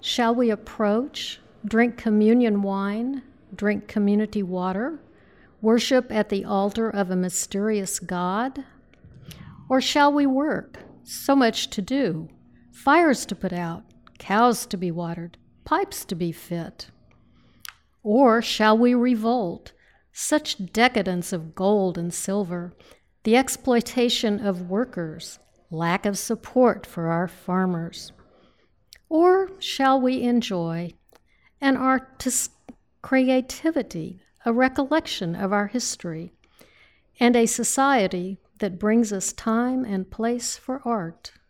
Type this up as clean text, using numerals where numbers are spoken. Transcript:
Shall we approach, drink communion wine, drink community water, worship at the altar of a mysterious God? Or shall we work, so much to do, fires to put out, cows to be watered, pipes to be fit? Or shall we revolt, such decadence of gold and silver, the exploitation of workers, lack of support for our farmers? Or shall we enjoy an artist's creativity, a recollection of our history, and a society that brings us time and place for art?